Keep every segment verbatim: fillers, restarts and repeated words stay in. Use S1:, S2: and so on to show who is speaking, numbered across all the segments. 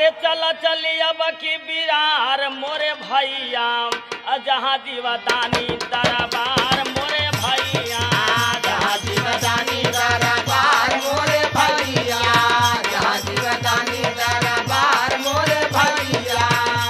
S1: अरे चल चली अब की बिरार मोरे भैया जहाँ दीवदानी दरबार मोरे भैया
S2: जहाँ दीवदानी दरबार मोरे भैया जहाँ दीवदानी दरबार मोरे भैया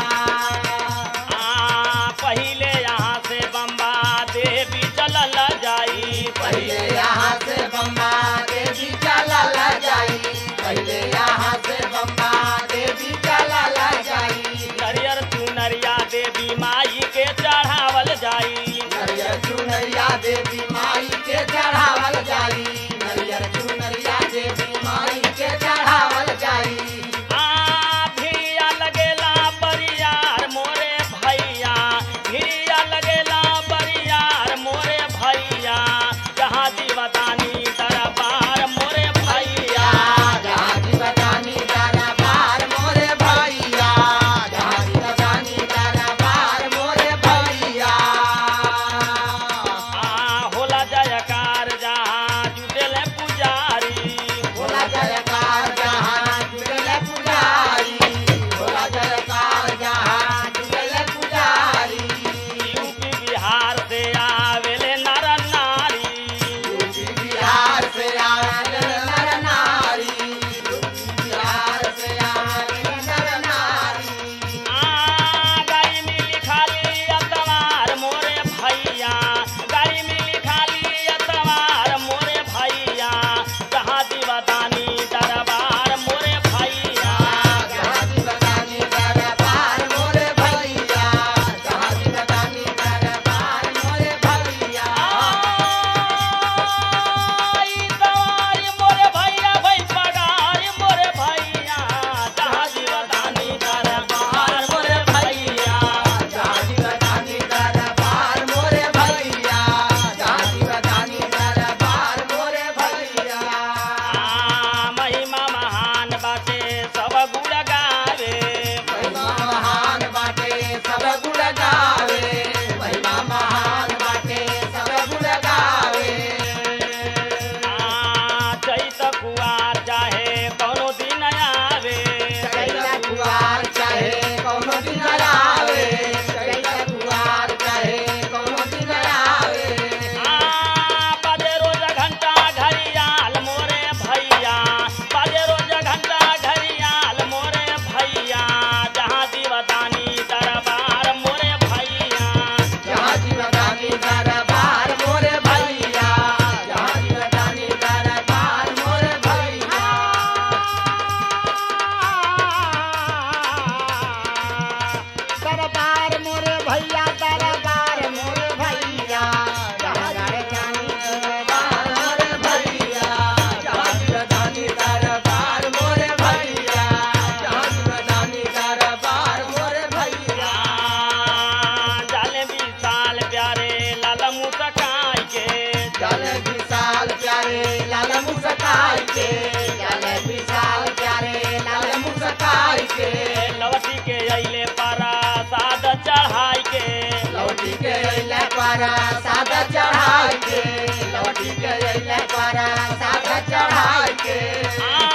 S1: आ पहले यहाँ से बम्बा देवी चलल जाई
S2: पहले यहाँ से बम्बा देवी चलल जाई पहले यहाँ से बम्बा देवी चलल जाई
S1: नरियर चुनरिया देवी माई के चढ़ावल जाई
S2: नरियर चुनरिया देवी माई के चढ़ावल जाई नरियर चुनरिया देवी माई के चढ़ावल जाई
S1: आ भिया लगेला बरियार मोरे भैया भिया लगेला बरियार मोरे भैया जहाँ दीवदानी दरबार मोरे भैया
S2: जहाँ दीवदानी दरबार मोरे भैया जहाँ दीवदानी दरबार मोरे भैया
S1: आ होला जयकार जहाँ जुटेले पुजारी
S2: भोला जयकार जहाँ जुटले पुजारी भोला जयकार जहाँ जुटले पुजारी
S1: यूपी बिहार से आवेले नर नारी
S2: यूपी बिहार से आवेल नर नारी यूपी बिहार से आवेल नर नारी
S1: आ गाड़ी मिली खाली अतवार मोरे भैया गाड़ी मिली खाली अतवार मोरे भैया जहाँ दीवदानी दरबार मोरे भैया
S2: जहाँ दीवदानी दरबार मोरे भैया जहाँ दीवदानी दरबार मोरे भैया
S1: आई सवारी मोरे भैया भई पगारी मोरे भैया जहाँ दीवदानी दरबार मोरे भैया
S2: जहाँ दीवदानी दरबार मोरे भैया जहाँ दीवदानी दरबार मोरे भैया
S1: आ महिमा महान बाटे सब गुण गावे
S2: महिमा महान बाटे सब गुण गावे महिमा महान बाटे सब गुण गावे
S1: आ चैत कुआर चाहे कौनो दिन आवे
S2: कैला कुआर चाहे कौनो दिन आवे कैला कुआर चाहे कौनो दिन आवे
S1: आ बाजे रोज घंटा घड़ियाल मोरे भैया बाजे रोज घंटा घड़ियाल मोरे भैया जहाँ दीवदानी दरबार मोरे भैया
S2: जहाँ दीवदानी दरबार मोरे भैया जहाँ दीवदानी दरबार मोरे भैया दरबार मोरे भैया दरबार मोरे भैया जहाँ दीवदानी दरबार मोरे भैया जहाँ दीवदानी दरबार मोरे भैया जहाँ दीवदानी दरबार मोरे भैया
S1: जाले विशाल प्यारे लाल मुस्काई के
S2: चल विशाल प्यारे लाल मुस्काई के चल विशाल प्यारे लाल मुस्काई के
S1: लवटी के अइले पारा साद चढ़ाई के
S2: लौटी के अइले पर सादा चढ़ाई के लौटी के अइले पर सादा चढ़ाई के
S1: आ